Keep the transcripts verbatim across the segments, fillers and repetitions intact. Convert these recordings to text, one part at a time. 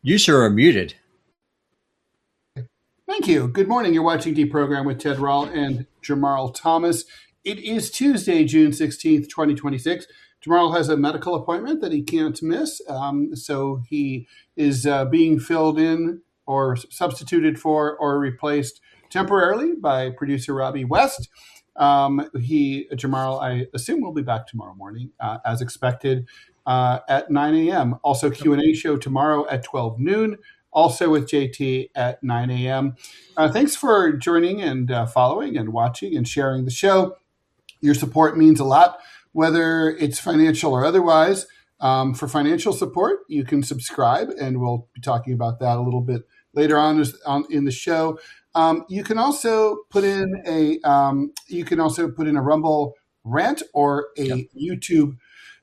You sir are muted. Thank you. Good morning. You're watching Deprogram with Ted Rall and Jamarl Thomas. It is Tuesday, June sixteenth, twenty twenty-six. Jamarl has a medical appointment that he can't miss, um, so he is uh, being filled in or substituted for or replaced temporarily by producer Robbie West. Um, he, Jamarl, I assume, will be back tomorrow morning, uh, as expected, uh, at nine a.m. Also, Q and A show tomorrow at twelve noon. Also with J T at nine a.m. Uh, thanks for joining and uh, following and watching and sharing the show. Your support means a lot, whether it's financial or otherwise. Um, for financial support, you can subscribe, and we'll be talking about that a little bit later on, as, on in the show. Um, you can also put in a um, you can also put in a Rumble rant or a yep. YouTube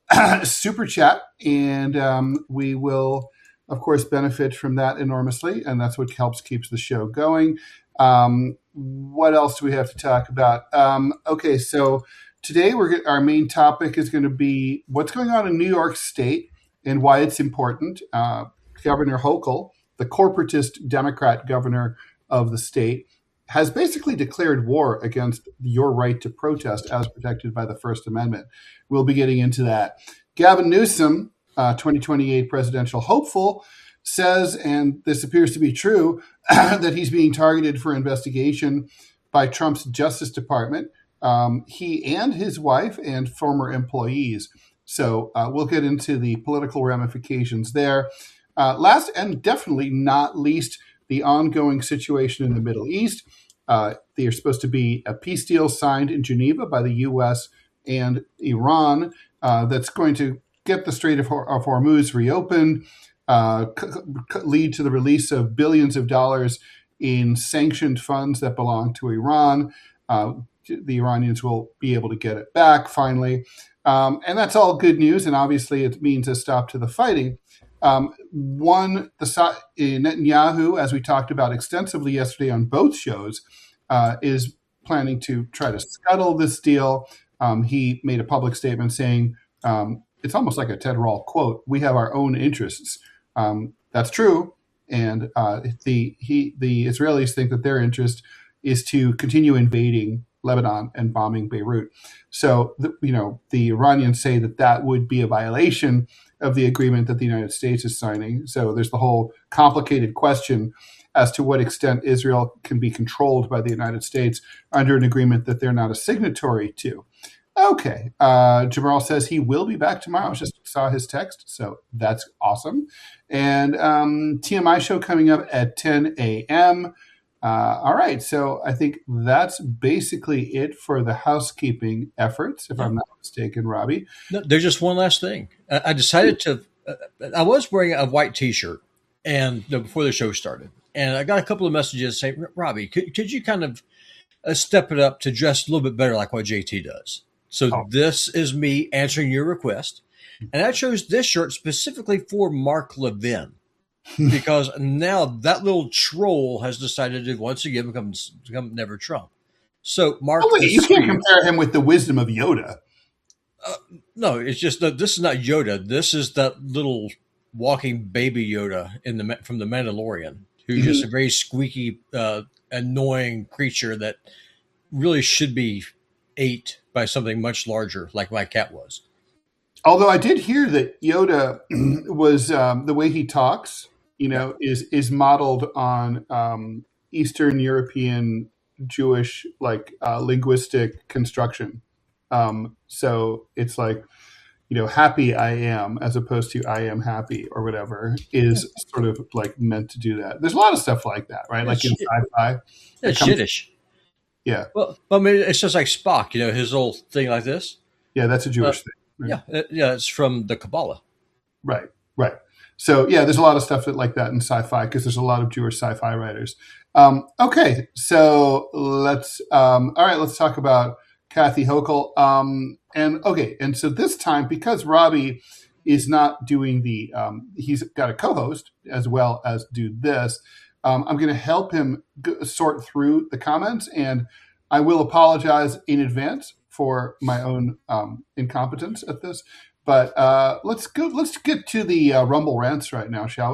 super chat, and um, we will, of course, benefit from that enormously, and that's what helps keeps the show going. Um, what else do we have to talk about? Um, okay, so today we're our main topic is going to be what's going on in New York State and why it's important. Uh, Governor Hochul, the corporatist Democrat governor of the state, has basically declared war against your right to protest as protected by the First Amendment. We'll be getting into that. Gavin Newsom, Uh, twenty twenty-eight presidential hopeful, says, and this appears to be true, that he's being targeted for investigation by Trump's Justice Department, um, he and his wife and former employees. So uh, we'll get into the political ramifications there. Uh, last and definitely not least, the ongoing situation in the Middle East. Uh, there's supposed to be a peace deal signed in Geneva by the U S and Iran uh, that's going to get the Strait of, Hor- of Hormuz reopened, uh, c- c- lead to the release of billions of dollars in sanctioned funds that belong to Iran. Uh, the Iranians will be able to get it back finally. Um, and that's all good news, and obviously it means a stop to the fighting. Um, one, the Netanyahu, as we talked about extensively yesterday on both shows, uh, is planning to try to scuttle this deal. Um, he made a public statement saying, um, it's almost like a Ted Rall quote, "We have our own interests." Um, that's true. And uh, the he the Israelis think that their interest is to continue invading Lebanon and bombing Beirut. So, the, you know, the Iranians say that that would be a violation of the agreement that the United States is signing. So there's the whole complicated question as to what extent Israel can be controlled by the United States under an agreement that they're not a signatory to. Okay. Uh, Jamarl says he will be back tomorrow. I just saw his text, so that's awesome. And um, T M I show coming up at ten a.m. Uh, all right. So I think that's basically it for the housekeeping efforts, if I'm not mistaken, Robbie. No, there's just one last thing. I, I decided to, uh, I was wearing a white t-shirt and you know, before the show started, and I got a couple of messages saying, Robbie, could, could you kind of uh, step it up to dress a little bit better like what J T does? So oh. This is me answering your request. And I chose this shirt specifically for Mark Levin because now that little troll has decided to once again become, become Never Trump. So Mark, oh, wait, you can't compare him with the wisdom of Yoda. Uh, no, it's just that this is not Yoda. This is that little walking baby Yoda in the from the Mandalorian, who's mm-hmm. just a very squeaky, uh, annoying creature that really should be ate by something much larger, like my cat was. Although I did hear that Yoda was um, the way he talks, you know, is is modeled on um, Eastern European Jewish like uh, linguistic construction. Um, so it's like, you know, happy I am as opposed to I am happy or whatever is sort of like meant to do that. There's a lot of stuff like that, right? Like in sci-fi. It's shittish. Yeah. Well, I mean, it's just like Spock, you know, his old thing like this. Yeah, that's a Jewish uh, thing. Right? Yeah, uh, yeah, it's from the Kabbalah. Right, right. So, yeah, there's a lot of stuff that, like that in sci-fi because there's a lot of Jewish sci-fi writers. Um, okay, so let's, um, all right, let's talk about Kathy Hochul. Um, and, okay, and so this time, because Robbie is not doing the, um, he's got a co-host as well as do this, um, I'm going to help him g- sort through the comments, and I will apologize in advance for my own um, incompetence at this. But uh, let's go. Let's get to the uh, Rumble rants right now, shall we?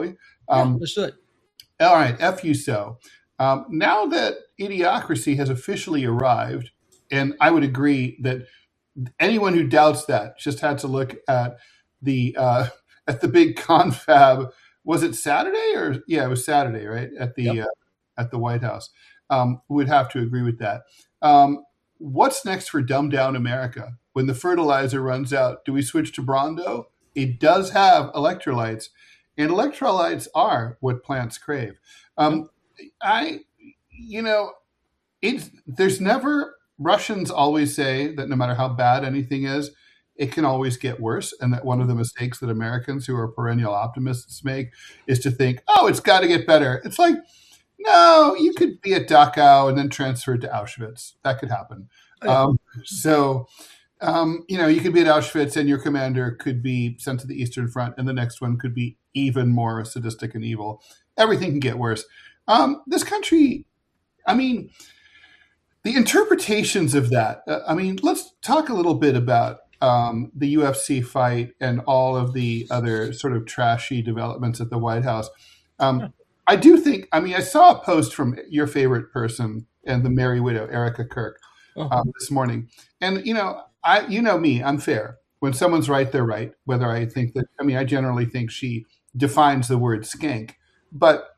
Yeah, Um, let's do it. all right, F you so. Um, now that Idiocracy has officially arrived, and I would agree that anyone who doubts that just had to look at the uh, at the big confab. Was it Saturday or yeah, it was Saturday, right? At the Yep. uh, at the White House, um, would have to agree with that. Um, what's next for Dumb Down America? When the fertilizer runs out, do we switch to Brondo? It does have electrolytes, and electrolytes are what plants crave. Um, I, you know, it's there's never Russians always say that no matter how bad anything is, it can always get worse, and that one of the mistakes that Americans who are perennial optimists make is to think, oh, it's got to get better. It's like, no, you could be at Dachau and then transferred to Auschwitz. That could happen. Oh, yeah. Um, so, um, you know, you could be at Auschwitz and your commander could be sent to the Eastern Front, and the next one could be even more sadistic and evil. Everything can get worse. Um, this country, I mean, the interpretations of that, uh, I mean, let's talk a little bit about um, the U F C fight and all of the other sort of trashy developments at the White House. Um, I do think, I mean, I saw a post from your favorite person and the Merry Widow, Erica Kirk, Oh, um, this morning. And, you know, I, you know me, I'm fair. When someone's right, they're right. Whether I think that, I mean, I generally think she defines the word skank. But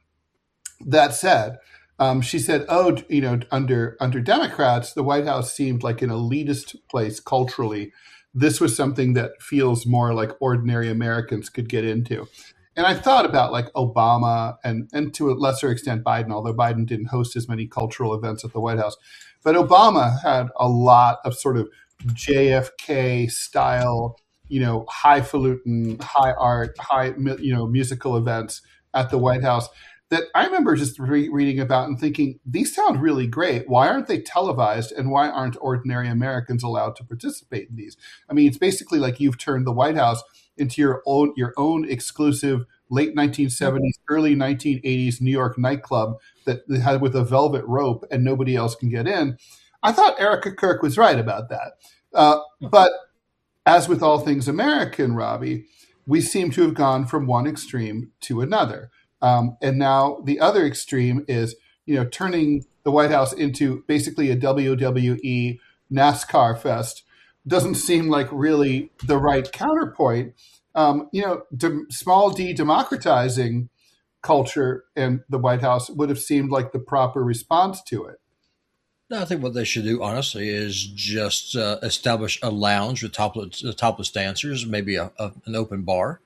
that said, um, she said, oh, you know, under under Democrats, the White House seemed like an elitist place culturally. This was something that feels more like ordinary Americans could get into. And I thought about like Obama and, and to a lesser extent Biden, although Biden didn't host as many cultural events at the White House. But Obama had a lot of sort of J F K style, you know, highfalutin, high art, high, you know, musical events at the White House that I remember just re- reading about and thinking, these sound really great. Why aren't they televised, and why aren't ordinary Americans allowed to participate in these? I mean, it's basically like you've turned the White House into your own your own exclusive late nineteen seventies, early nineteen eighties New York nightclub that they had with a velvet rope and nobody else can get in. I thought Erica Kirk was right about that. Uh, but as with all things American, Robbie, we seem to have gone from one extreme to another. Um, and now the other extreme is, you know, turning the White House into basically a W W E NASCAR fest. Doesn't seem like really the right counterpoint. Um, you know, de- small d democratizing culture and the White House would have seemed like the proper response to it. No, I think what they should do, honestly, is just uh, establish a lounge with topless, uh, topless dancers, maybe a, a, an open bar.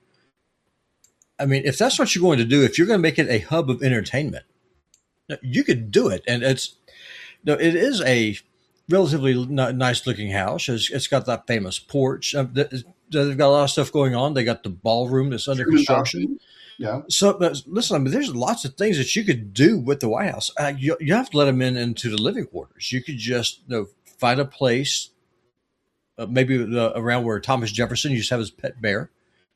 I mean, if that's what you're going to do, if you're going to make it a hub of entertainment, you could do it. And it's, you know, it is a relatively n- nice looking house. It's, it's got that famous porch. Uh, th- they've got a lot of stuff going on. They got the ballroom that's under construction. Yeah. So, but listen, I mean, there's lots of things that you could do with the White House. Uh, you, you have to let them in into the living quarters. You could just, you know, find a place, uh, maybe uh, around where Thomas Jefferson used to have his pet bear.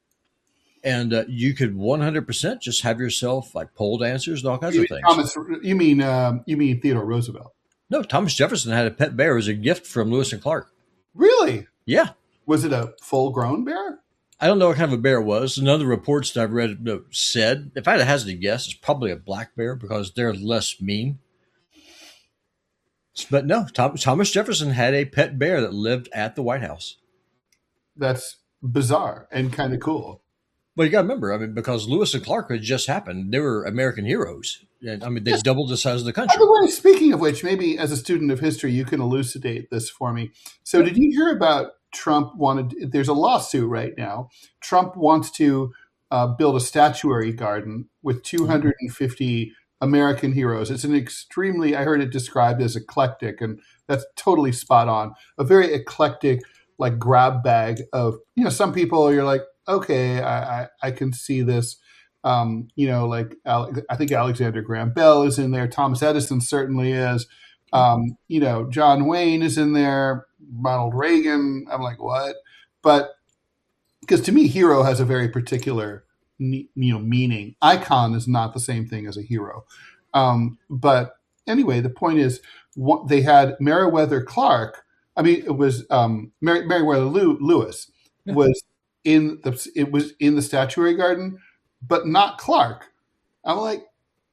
And uh, you could one hundred percent just have yourself like pole dancers and all kinds You of mean things. Thomas, you mean um, you mean Theodore Roosevelt? No, Thomas Jefferson had a pet bear as a gift from Lewis and Clark. Really? Yeah. Was it a full-grown bear? I don't know what kind of a bear it was. None of the reports that I've read uh, said, if I had to hazard a guess, it's probably a black bear because they're less mean. But no, Tom, Thomas Jefferson had a pet bear that lived at the White House. That's bizarre and kind of cool. Well, you got to remember, I mean, because Lewis and Clark had just happened, they were American heroes. And, I mean, they yes. doubled the size of the country. By the way, speaking of which, maybe as a student of history, you can elucidate this for me. So did you hear about Trump wanted, there's a lawsuit right now. Trump wants to uh, build a statuary garden with two hundred fifty mm-hmm. American heroes. It's an extremely, I heard it described as eclectic, and that's totally spot on. A very eclectic, like grab bag of, you know, some people you're like, okay, I, I, I can see this. Um, you know, like I think Alexander Graham Bell is in there. Thomas Edison certainly is. Um, you know, John Wayne is in there. Ronald Reagan. I'm like, what? But because to me, hero has a very particular, you know, meaning. Icon is not the same thing as a hero. Um, but anyway, the point is, what, they had Meriwether Clark. I mean, it was um, Mer- Meriwether Lewis was in the it was in the statuary garden, but not Clark. I'm like,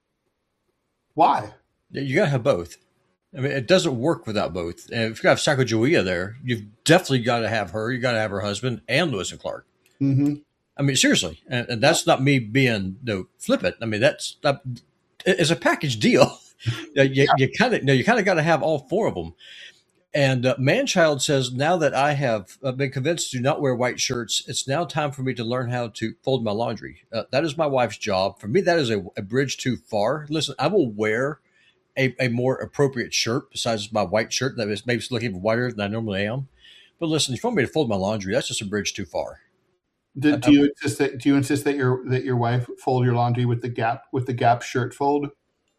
why? You got to have both. I mean, it doesn't work without both. And if you have Sacagawea there, you've definitely got to have her. You got to have her husband and Lewis and Clark. Mm-hmm. I mean, seriously, and, and that's not me being you know, flippant. I mean, that's that, it's a package deal. you you kind of no, you kind of got to have all four of them. And uh, Manchild says, now that I have uh, been convinced to not wear white shirts, it's now time for me to learn how to fold my laundry. Uh, that is my wife's job. For me, that is a, a bridge too far. Listen, I will wear a, a more appropriate shirt besides my white shirt that is maybe looking whiter than I normally am. But listen, if you want me to fold my laundry, that's just a bridge too far. Do, do you insist that do you insist that your that your wife fold your laundry with the Gap with the Gap shirt fold?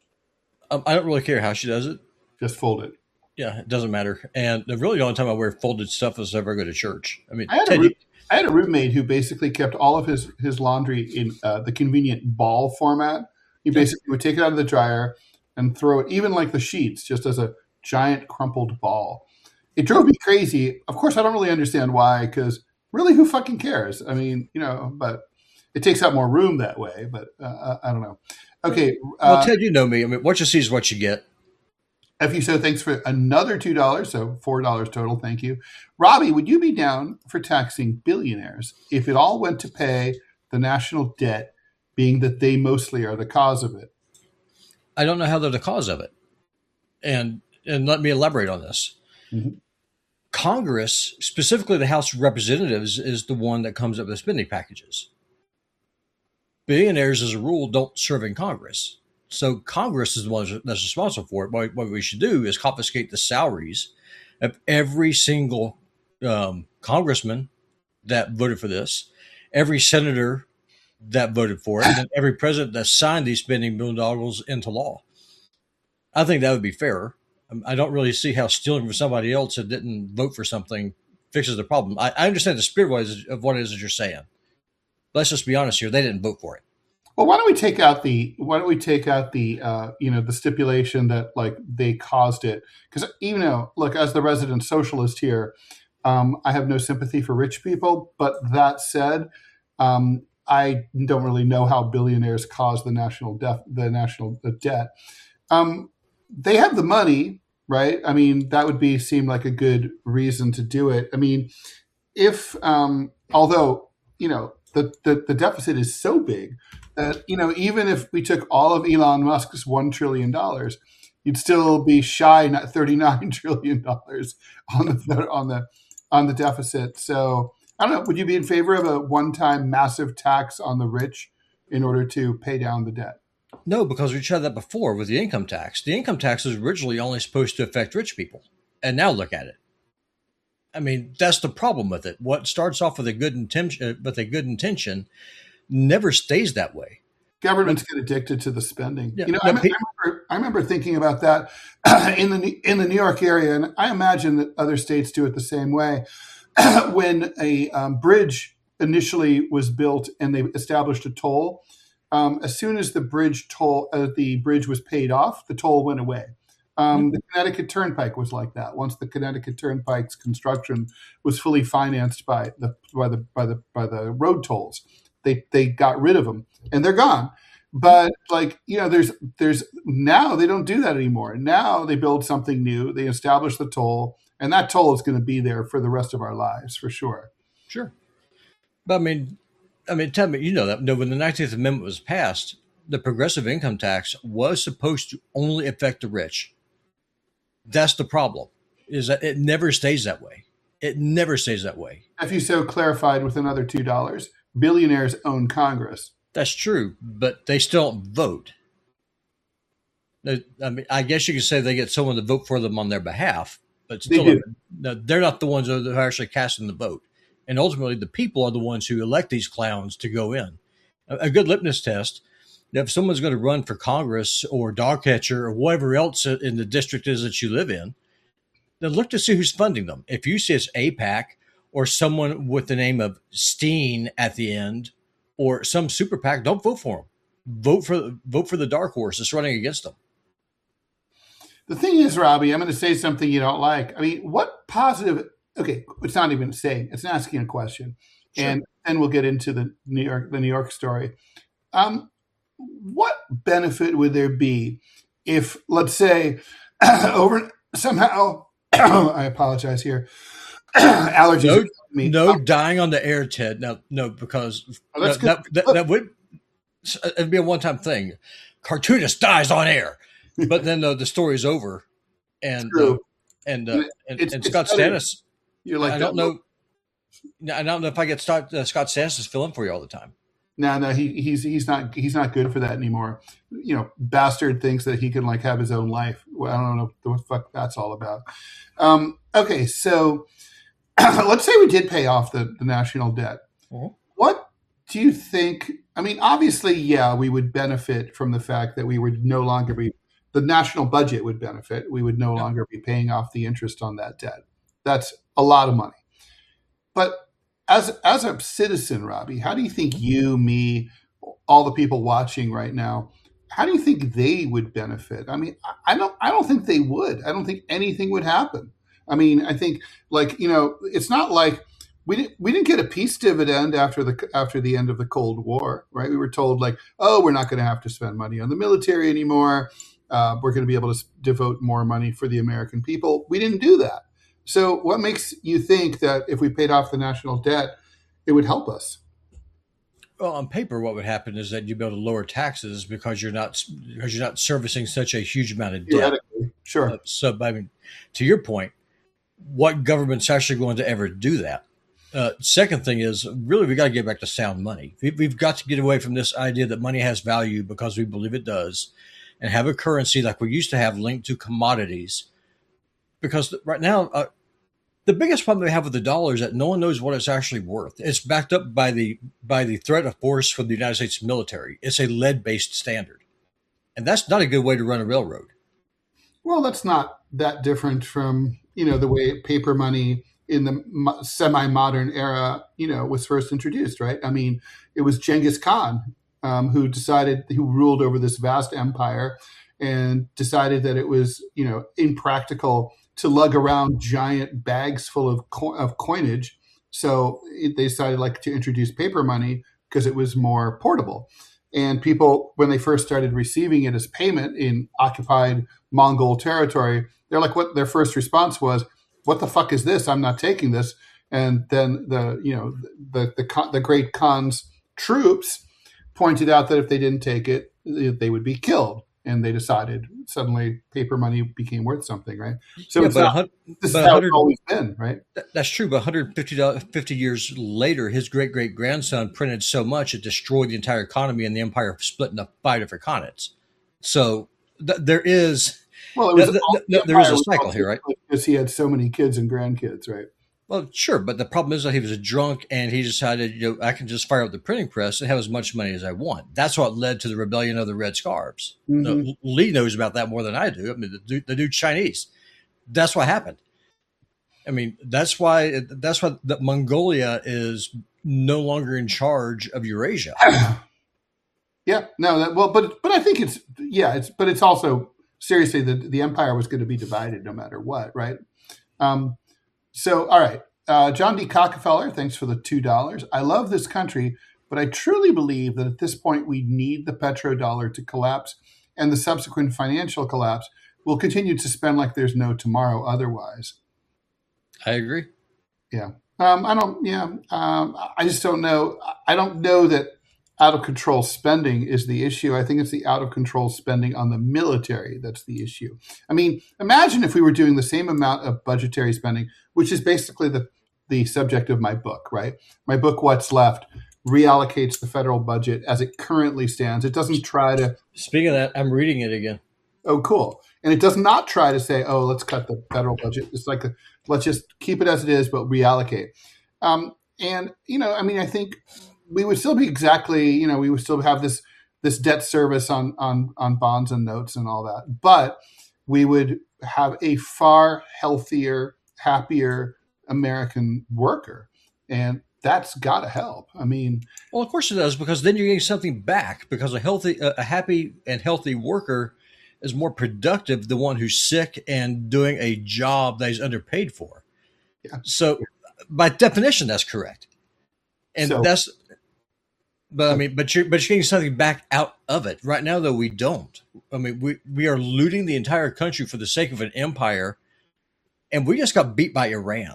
Um, I don't really care how she does it. Just fold it. Yeah, it doesn't matter. And really, the only time I wear folded stuff is if I ever go to church. I mean, I had, Ted, a, room, I had a roommate who basically kept all of his, his laundry in uh, the convenient ball format. He basically would take it out of the dryer and throw it, even like the sheets, just as a giant crumpled ball. It drove me crazy. Of course, I don't really understand why, because really, who fucking cares? I mean, you know, but it takes up more room that way. But uh, I don't know. Okay. Well, uh, Ted, you know me. I mean, what you see is what you get. F U So, thanks for another two dollars, so four dollars total. Thank you. Robbie, would you be down for taxing billionaires if it all went to pay the national debt, being that they mostly are the cause of it? I don't know how they're the cause of it. And and let me elaborate on this. Mm-hmm. Congress, specifically the House of Representatives, is the one that comes up with spending packages. Billionaires, as a rule, don't serve in Congress. So Congress is the one that's responsible for it. What, what we should do is confiscate the salaries of every single um, congressman that voted for this, every senator that voted for it, and every president that signed these spending billion dollars into law. I think that would be fairer. I don't really see how stealing from somebody else that didn't vote for something fixes the problem. I, I understand the spirit of what it is that you're saying. Let's just be honest here. They didn't vote for it. Well, why don't we take out the why don't we take out the uh, you know the stipulation that like they caused it? Because you know, look, as the resident socialist here, um, I have no sympathy for rich people. But that said, um, I don't really know how billionaires cause the national def- the national debt. Um, they have the money, right? I mean, that would be seem like a good reason to do it. I mean, if um, although you know the, the the deficit is so big. That, you know, even if we took all of Elon Musk's one trillion dollars, you'd still be shy not thirty-nine trillion dollars on the on the on the deficit. So I don't know. Would you be in favor of a one-time massive tax on the rich in order to pay down the debt? No, because we tried that before with the income tax. The income tax was originally only supposed to affect rich people, and now look at it. I mean, that's the problem with it. What starts off with a good intention, with a good intention. Never stays that way. Governments get addicted to the spending. Yeah, you know, yeah, I, I, remember, I remember thinking about that in the in the New York area, and I imagine that other states do it the same way. When a um, bridge initially was built and they established a toll, um, as soon as the bridge toll uh, the bridge was paid off, the toll went away. Um, mm-hmm. The Connecticut Turnpike was like that. Once the Connecticut Turnpike's construction was fully financed by the by the by the by the road tolls. They they got rid of them and they're gone. But like, you know, there's there's now they don't do that anymore. Now they build something new. They establish the toll, and that toll is going to be there for the rest of our lives for sure. Sure. But I mean, I mean, tell me, you know that no, when the nineteenth Amendment was passed, the progressive income tax was supposed to only affect the rich. That's the problem, is that it never stays that way. It never stays that way. If you so clarified with another two dollars. Billionaires own Congress. That's true, but they still don't vote. They, I mean, I guess you could say they get someone to vote for them on their behalf, but still, they no, they're not the ones that are actually casting the vote. And ultimately, the people are the ones who elect these clowns to go in. A, a good litmus test, if someone's going to run for Congress or dog catcher or whatever else in the district is that you live in, then look to see who's funding them. If you see it's A PAC, or someone with the name of Steen at the end, or some super PAC, don't vote for them. Vote for vote for the dark horse that's running against them. The thing is, Robbie, I'm going to say something you don't like. I mean, what positive? Okay, it's not even saying; it's asking a question, sure. and then we'll get into the New York the New York story. Um, what benefit would there be if, let's say, over somehow, I apologize here, allergies. No, me. no Um, dying on the air, Ted. No, no, because oh, that's that, good. that, that, that would it'd be a one-time thing. Cartoonist dies on air, but then uh, the story's over, and uh, True. and uh, and, It's- and it's Scott better. Stannis. You're like I don't know. I don't know if I get Scott, uh, Scott Stannis filling for you all the time. No, no, he, he's he's not he's not good for that anymore. You know, bastard thinks that he can like have his own life. Well, I don't know what the fuck that's all about. Um, okay, so let's say we did pay off the, the national debt. Mhm. What do you think? I mean, obviously, yeah, we would benefit from the fact that we would no longer be the national budget would benefit. We would no Yeah. longer be paying off the interest on that debt. That's a lot of money. But as as a citizen, Robbie, how do you think you, me, all the people watching right now, how do you think they would benefit? I mean, I don't I don't think they would. I don't think anything would happen. I mean, I think like, you know, it's not like we didn't we didn't get a peace dividend after the after the end of the Cold War, right? We were told like, oh, we're not going to have to spend money on the military anymore. Uh, we're going to be able to devote more money for the American people. We didn't do that. So what makes you think that if we paid off the national debt, it would help us? Well, on paper, what would happen is that you'd be able to lower taxes because you're not because you're not servicing such a huge amount of debt. Theoretically, sure. Uh, so, I mean, to your point, what government's actually going to ever do that? Uh, second thing is, really, we got to get back to sound money. We, we've got to get away from this idea that money has value because we believe it does, and have a currency like we used to have linked to commodities. Because right now, uh, the biggest problem we have with the dollar is that no one knows what it's actually worth. It's backed up by the by the threat of force from the United States military. It's a lead-based standard, and that's not a good way to run a railroad. Well, that's not that different from, you know, the way paper money in the mo- semi-modern era, you know, was first introduced, right? I mean, it was Genghis Khan um, who decided, who ruled over this vast empire and decided that it was, you know, impractical to lug around giant bags full of co- of coinage. So it, they decided like to introduce paper money because it was more portable. And people, when they first started receiving it as payment in occupied Mongol territory, they're like, what their first response was, what the fuck is this? I'm not taking this. And then the, you know, the, the, the great Khan's troops pointed out that if they didn't take it, they would be killed. And they decided suddenly paper money became worth something, right? So Yeah, it's but a not, hun- this is but how 100 it's always been, right? Th- That's true, but one hundred fifty, dollars fifty years later, his great great grandson printed so much it destroyed the entire economy, and the empire split into five different continents. So th- there is, Well, it was th- th- the th- there is empire a was cycle also here, right? because he had so many kids and grandkids, right? Well, sure, but the problem is that he was a drunk, and he decided, you know, I can just fire up the printing press and have as much money as I want. That's what led to the rebellion of the Red Scarves. Mhm. Now, Lee knows about that more than I do. I mean, the dude, the dude's Chinese. That's what happened. I mean, that's why that's why the Mongolia is no longer in charge of Eurasia. Yeah, no, that, well, but but I think it's yeah, it's but it's also seriously the the empire was going to be divided no matter what, right? Um, so all right, uh, John D. Cockefeller, thanks for the two dollars. I love this country, but I truly believe that at this point we need the petrodollar to collapse, and the subsequent financial collapse. We'll continue to spend like there's no tomorrow otherwise. I agree. Yeah. Um, I don't, yeah. Um, I just don't know. I don't know that out of control spending is the issue. I think it's the out of control spending on the military that's the issue. I mean, imagine if we were doing the same amount of budgetary spending, which is basically the, the subject of my book, right? My book, What's Left, reallocates the federal budget as it currently stands. It doesn't try to, Speaking of that, I'm reading it again. oh, cool. And it does not try to say, oh, let's cut the federal budget. It's like, a, let's just keep it as it is, but reallocate. Um, and, you know, I mean, I think we would still be exactly, you know, we would still have this this debt service on on on bonds and notes and all that. But we would have a far healthier, happier American worker. And that's got to help. I mean, Well, of course it does, because then you're getting something back. Because a healthy, a happy and healthy worker is more productive than one who's sick and doing a job that he's underpaid for. Yeah. So, by definition, that's correct, and So- that's But I mean, but you're but you're getting something back out of it. Right now, though, we don't. I mean, we we are looting the entire country for the sake of an empire, and we just got beat by Iran.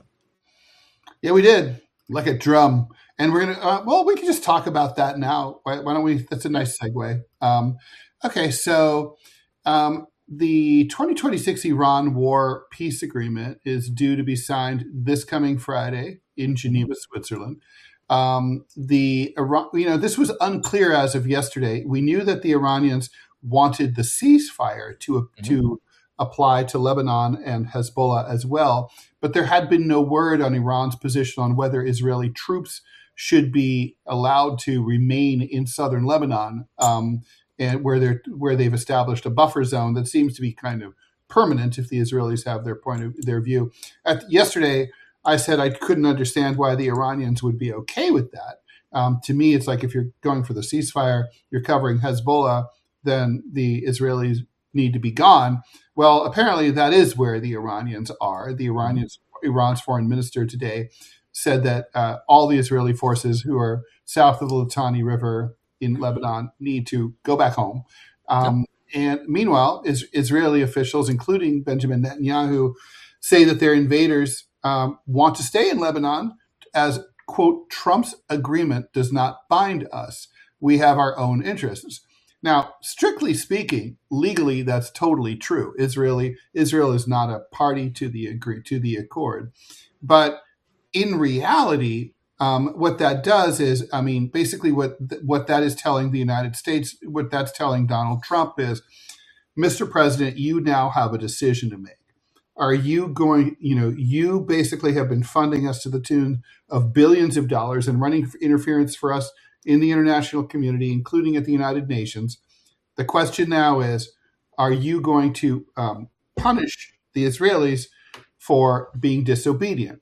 Yeah, we did, like a drum. And we're gonna. Uh, well, we can just talk about that now. Why, why don't we? That's a nice segue. Um, okay, so um, the twenty twenty-six Iran war peace agreement is due to be signed this coming Friday in Geneva, Switzerland. Um, the Iran, you know, this was unclear as of yesterday. We knew that the Iranians wanted the ceasefire to mm-hmm. to apply to Lebanon and Hezbollah as well, but there had been no word on Iran's position on whether Israeli troops should be allowed to remain in southern Lebanon, um, and where they're where they've established a buffer zone that seems to be kind of permanent if the Israelis have their point of their view. At, yesterday. I said I couldn't understand why the Iranians would be okay with that. Um, to me, it's like if you're going for the ceasefire, you're covering Hezbollah, then the Israelis need to be gone. Well, apparently that is where the Iranians are. The Iranians, Iran's foreign minister today said that uh, all the Israeli forces who are south of the Litani River in Lebanon need to go back home. Um, yep. And meanwhile, is, Israeli officials, including Benjamin Netanyahu, say that their invaders Um, want to stay in Lebanon as, quote, Trump's agreement does not bind us. We have our own interests. Now, strictly speaking, legally, that's totally true. Israeli Israel is not a party to the agree to the accord. But in reality, um, what that does is, I mean, basically what what that is telling the United States, what that's telling Donald Trump is, Mister President, you now have a decision to make. Are you going, you know, you basically have been funding us to the tune of billions of dollars and running interference for us in the international community, including at the United Nations. The question now is, are you going to um, punish the Israelis for being disobedient?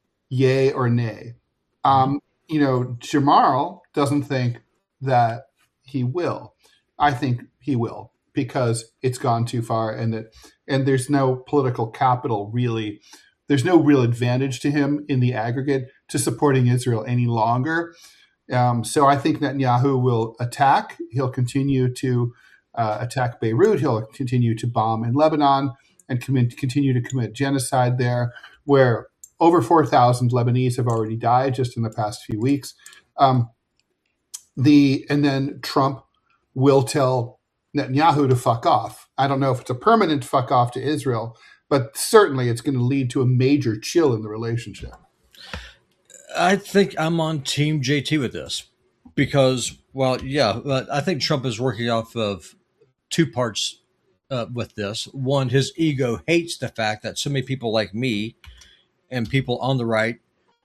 Yay or nay? Um, you know, Jamal doesn't think that he will. I think he will, because it's gone too far, and that and there's no political capital really. There's no real advantage to him in the aggregate to supporting Israel any longer. Um, so I think Netanyahu will attack. He'll continue to uh, attack Beirut. He'll continue to bomb in Lebanon and commit, continue to commit genocide there, where over four thousand Lebanese have already died just in the past few weeks. Um, the and then Trump will tell Netanyahu to fuck off. I don't know if it's a permanent fuck off to Israel, but certainly it's going to lead to a major chill in the relationship. I think I'm on Team J T with this because, well, yeah, I think Trump is working off of two parts uh, with this. One, his ego hates the fact that so many people like me and people on the right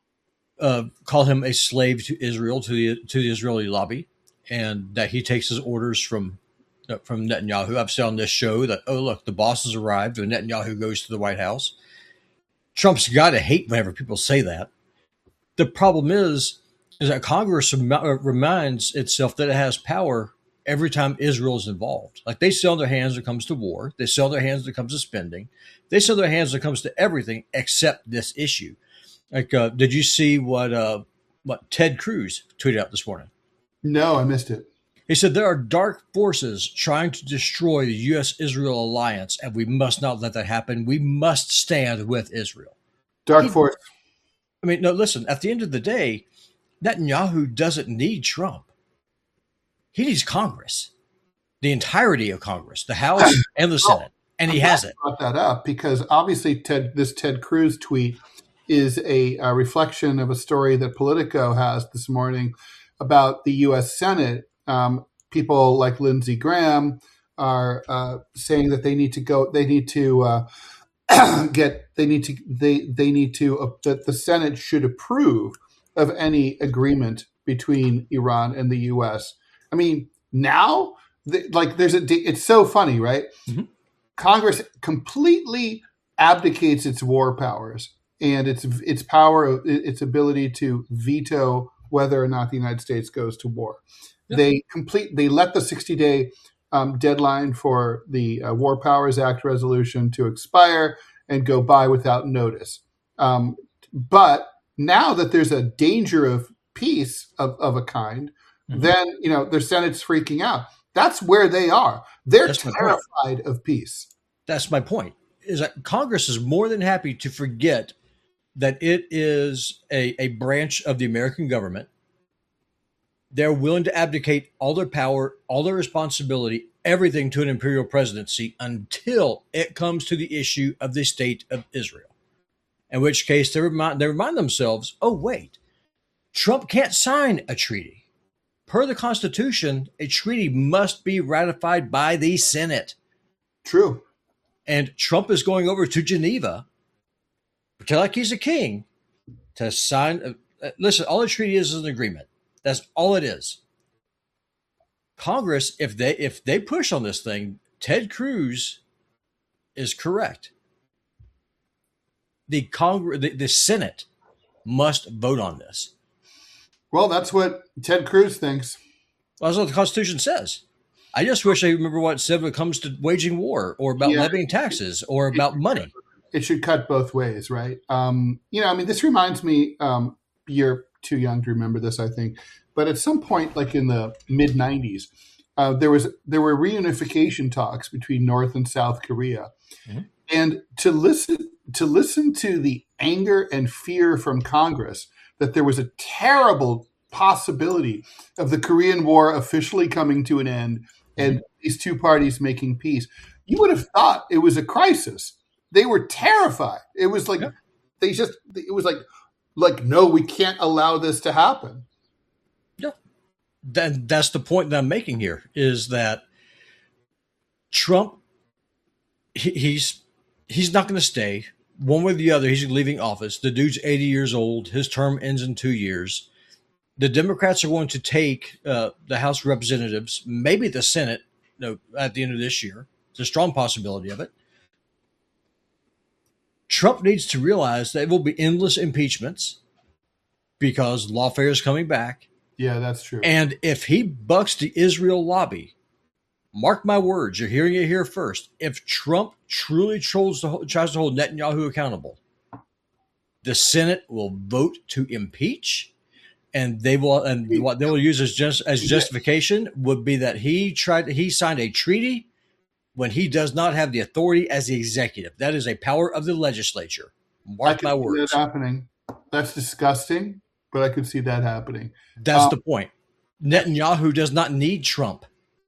uh, call him a slave to Israel, to the to the Israeli lobby, and that he takes his orders from from Netanyahu. I've said on this show that, oh, look, the boss has arrived when Netanyahu goes to the White House. Trump's got to hate whenever people say that. The problem is, is that Congress rem- reminds itself that it has power every time Israel is involved. Like, they sit on their hands when it comes to war. They sit on their hands when it comes to spending. They sit on their hands when it comes to everything except this issue. Like, uh, did you see what uh, what Ted Cruz tweeted out this morning? No, I missed it. He said, there are dark forces trying to destroy the U S Israel alliance, and we must not let that happen. We must stand with Israel. Dark he, force. I mean, no, listen, at the end of the day, Netanyahu doesn't need Trump. He needs Congress, the entirety of Congress, the House and the Senate, and he I'm has it. Brought that up because obviously Ted, this Ted Cruz tweet is a, a reflection of a story that Politico has this morning about the U S Senate. Um, people like Lindsey Graham are uh, saying that they need to go. They need to uh, get. They need to. They they need to. Uh, that the Senate should approve of any agreement between Iran and the U S. I mean, now, the, like, there's a. It's so funny, right? Mm-hmm. Congress completely abdicates its war powers and its its power, its ability to veto whether or not the United States goes to war. Yep. They complete. They let the sixty-day um, deadline for the uh, War Powers Act resolution to expire and go by without notice. Um, but now that there's a danger of peace of, of a kind, mm-hmm. then, you know, their Senate's freaking out. That's where they are. They're That's terrified of peace. That's my point, is that Congress is more than happy to forget that it is a, a branch of the American government. They're willing to abdicate all their power, all their responsibility, everything to an imperial presidency until it comes to the issue of the state of Israel. In which case they remind, they remind themselves, oh, wait, Trump can't sign a treaty. Per the Constitution, a treaty must be ratified by the Senate. True. And Trump is going over to Geneva, pretend like he's a king, to sign. Uh, listen, all the treaty is is an agreement. That's all it is. Congress, if they if they push on this thing, Ted Cruz is correct. The Congress, the, the Senate must vote on this. Well, that's what Ted Cruz thinks. Well, that's what the Constitution says. I just wish I remember what it said when it comes to waging war or about yeah. levying taxes or about it, money. It should cut both ways, right? Um, you know, I mean, this reminds me, um, you're too young to remember this, I think, but at some point, like in the mid nineties, uh, there was there were reunification talks between North and South Korea. Mm-hmm. And to listen to listen to the anger and fear from Congress that there was a terrible possibility of the Korean War officially coming to an end and these two parties making peace, you would have thought it was a crisis. They were terrified. It was like yeah. they just it was like like no, we can't allow this to happen. Yeah. That that's the point that I'm making here, is that Trump he, he's he's not going to stay. One way or the other, he's leaving office. The dude's eighty years old. His term ends in two years. The Democrats are going to take uh, the House of Representatives, maybe the Senate, you know, at the end of this year. It's a strong possibility of it. Trump needs to realize that it will be endless impeachments because lawfare is coming back. Yeah, that's true. And if he bucks the Israel lobby, mark my words, you're hearing it here first. If Trump truly trolls to, tries to hold Netanyahu accountable, the Senate will vote to impeach. And they will, and what they will use as just as justification would be that he tried, he signed a treaty when he does not have the authority as the executive. That is a power of the legislature. Mark my words. That happening. That's disgusting, but I could see that happening. That's um, the point. Netanyahu does not need Trump.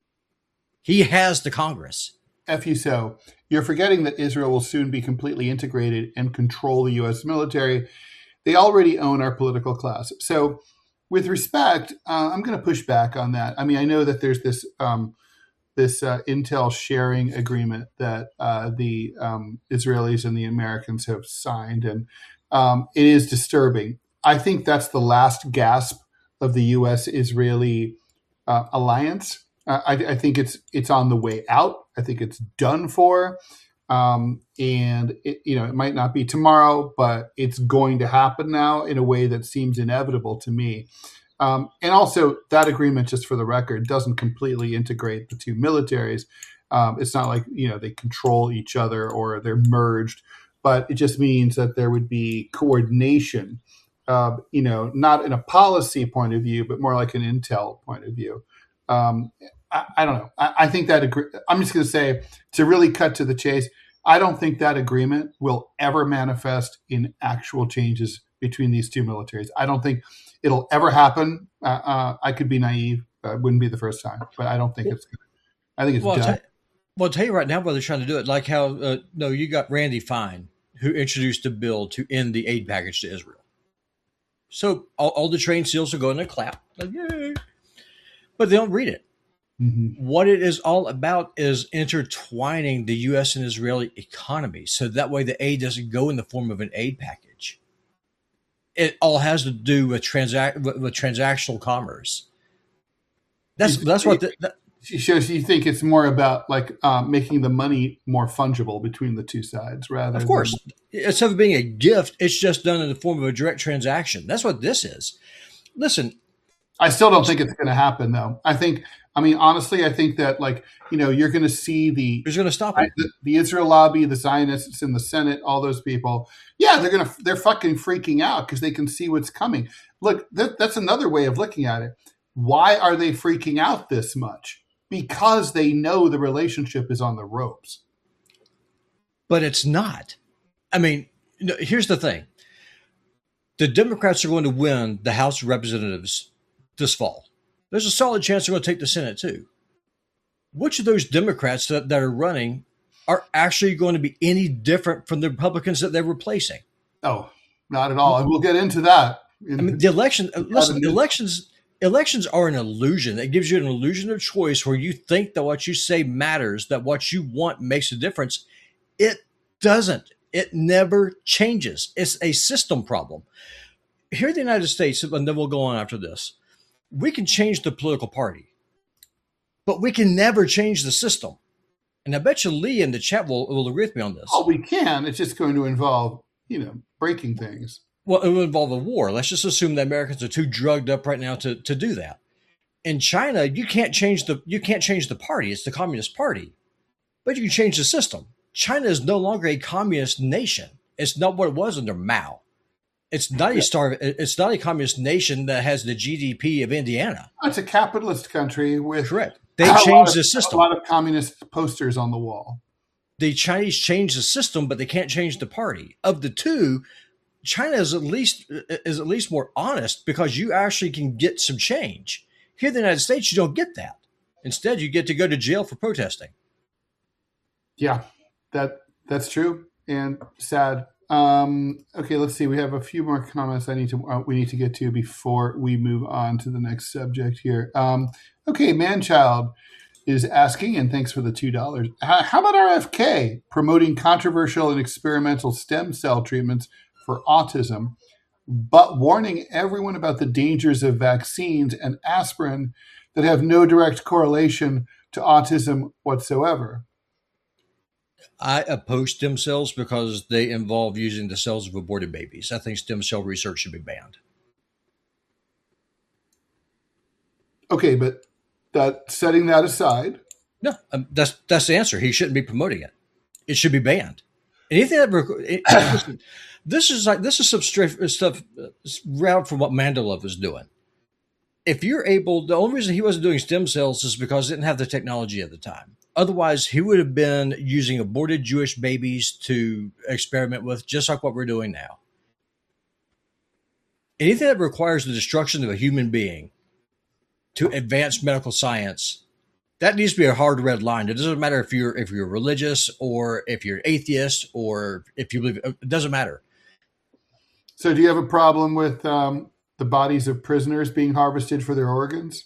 He has the Congress. F you so. You're forgetting that Israel will soon be completely integrated and control the U S military. They already own our political class. So with respect, uh, I'm going to push back on that. I mean, I know that there's this um, this uh, intel sharing agreement that uh, the um, Israelis and the Americans have signed, and um, it is disturbing. I think that's the last gasp of the U S-Israeli uh, alliance. Uh, I, I think it's it's on the way out. I think it's done for. Um, and it, you know, it might not be tomorrow, but it's going to happen now in a way that seems inevitable to me. Um, and also that agreement, just for the record, doesn't completely integrate the two militaries. Um, it's not like, you know, they control each other or they're merged, but it just means that there would be coordination, uh, you know, not in a policy point of view, but more like an intel point of view. Um, I, I don't know. I, I think that agree- I'm just going to say, to really cut to the chase, I don't think that agreement will ever manifest in actual changes between these two militaries. I don't think it'll ever happen. Uh, uh, I could be naive. Uh, it wouldn't be the first time, but I don't think it's going to. I think it's well, done. I'll tell, well, I'll tell you right now why they're trying to do it. Like how, uh, no, you got Randy Fine, who introduced a bill to end the aid package to Israel. So all, all the trained SEALs will go in and clap. Like, yay. But they don't read it. Mm-hmm. What it is all about is intertwining the U S and Israeli economy, so that way the aid doesn't go in the form of an aid package. It all has to do with transact with transactional commerce. That's that's what the, that, so you think it's more about like uh, making the money more fungible between the two sides, rather. Of course, than... instead of being a gift, it's just done in the form of a direct transaction. That's what this is. Listen, I still don't think it's going to happen, though. I think. I mean, honestly, I think that, like, you know, you're going to see the who's going to stop it? The, the Israel lobby, the Zionists in the Senate, all those people. Yeah, they're going to, they're fucking freaking out because they can see what's coming. Look, that, that's another way of looking at it. Why are they freaking out this much? Because they know the relationship is on the ropes. But it's not. I mean, here's the thing. The Democrats are going to win the House of Representatives this fall. There's a solid chance they're going to take the Senate too. Which of those Democrats that, that are running are actually going to be any different from the Republicans that they're replacing? Oh, not at all. And we'll get into that. I mean, the election, listen, elections, elections are an illusion. It gives you an illusion of choice where you think that what you say matters, that what you want makes a difference. It doesn't. It never changes. It's a system problem. Here in the United States, and then we'll go on after this, we can change the political party, but we can never change the system. And I bet you Lee in the chat will, will agree with me on this. Oh, we can. It's just going to involve, you know, breaking things. Well, it will involve a war. Let's just assume the Americans are too drugged up right now to, to do that. In China, you can't change the you can't change the party. It's the Communist Party, but you can change the system. China is no longer a communist nation. It's not what it was under Mao. It's not a star. It's not a communist nation that has the G D P of Indiana. It's a capitalist country with correct. They changed the system. A lot of communist posters on the wall. The Chinese changed the system, but they can't change the party. Of the two, China is at least is at least more honest because you actually can get some change. Here in the United States, you don't get that. Instead, you get to go to jail for protesting. Yeah, that that's true and sad. Um, okay, let's see. We have a few more comments I need to uh, we need to get to before we move on to the next subject here. Um, okay, Manchild is asking, and thanks for the two dollars. How, how about R F K promoting controversial and experimental stem cell treatments for autism, but warning everyone about the dangers of vaccines and aspirin that have no direct correlation to autism whatsoever? I oppose stem cells because they involve using the cells of aborted babies. I think stem cell research should be banned. Okay, but that setting that aside. No, um, that's that's the answer. He shouldn't be promoting it. It should be banned. Anything that it, listen, this is like this is some straight stuff route from what Mandelov is doing. If you're able, the only reason he wasn't doing stem cells is because he didn't have the technology at the time. Otherwise, he would have been using aborted Jewish babies to experiment with, just like what we're doing now. Anything that requires the destruction of a human being to advance medical science, that needs to be a hard red line. It doesn't matter if you're if you're religious or if you're atheist or if you believe it doesn't matter. So, do you have a problem with um, the bodies of prisoners being harvested for their organs?